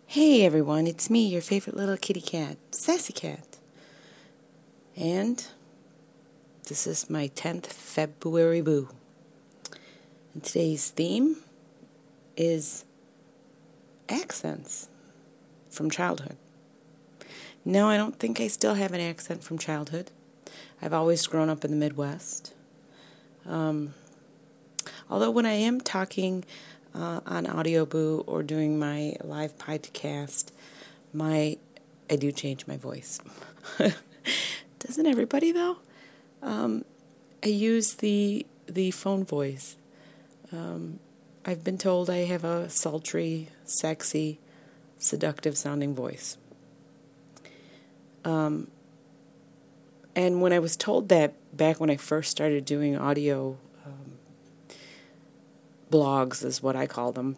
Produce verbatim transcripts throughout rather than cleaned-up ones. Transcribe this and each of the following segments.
Hey everyone, it's me, your favorite little kitty cat, Sassy Cat. And this is my tenth February Boo. And today's theme is accents from childhood. No, I don't think I still have an accent from childhood. I've always grown up in the Midwest. Um, although when I am talking uh, on Audio Boo or doing my live podcast, my I do change my voice. Doesn't everybody though? Um, I use the the phone voice. Um, I've been told I have a sultry, sexy, seductive sounding voice. Um, and when I was told that back when I first started doing audio um, blogs, is what I call them,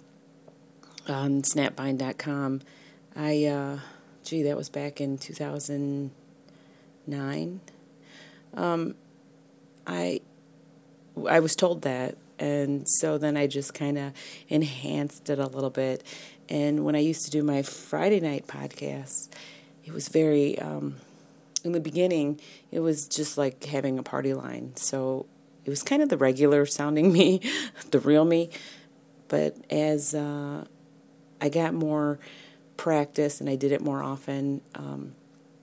on snapbind dot com, I, uh, gee, that was back in two thousand nine. Um, I, I was told that, and so then I just kind of enhanced it a little bit. And when I used to do my Friday night podcast, it was very, um, in the beginning, it was just like having a party line. So it was kind of the regular sounding me, the real me. But as uh, I got more practice and I did it more often, um,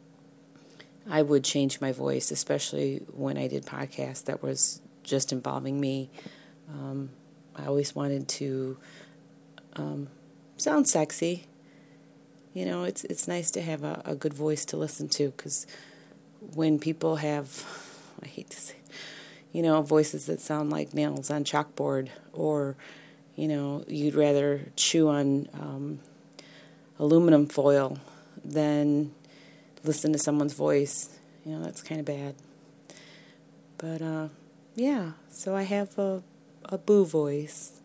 I would change my voice, especially when I did podcasts that was just involving me. Um, I always wanted to um, sound sexy. You know, it's it's nice to have a, a good voice to listen to, because when people have, I hate to say, you know, voices that sound like nails on chalkboard, or, you know, you'd rather chew on um, aluminum foil than listen to someone's voice, you know, that's kind of bad. But, uh, yeah, so I have a, a boo voice.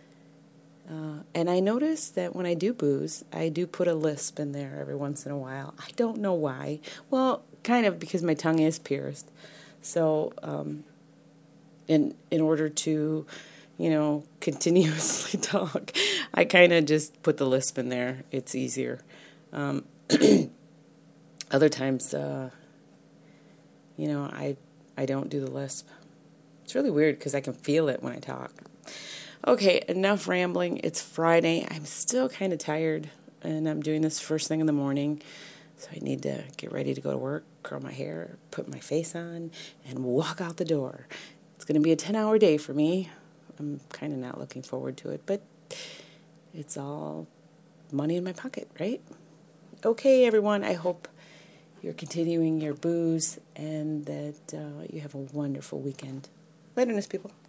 Uh, and I notice that when I do boos, I do put a lisp in there every once in a while. I don't know why. Well, kind of because my tongue is pierced. So, um, in in order to, you know, continuously talk, I kind of just put the lisp in there. It's easier. Um, other times, uh, you know, I I don't do the lisp. It's really weird because I can feel it when I talk. Okay, enough rambling. It's Friday. I'm still kind of tired, and I'm doing this first thing in the morning. So I need to get ready to go to work, curl my hair, put my face on, and walk out the door. It's going to be a ten-hour day for me. I'm kind of not looking forward to it, but it's all money in my pocket, right? Okay, everyone, I hope you're continuing your booze and that uh, you have a wonderful weekend. Later, nice people.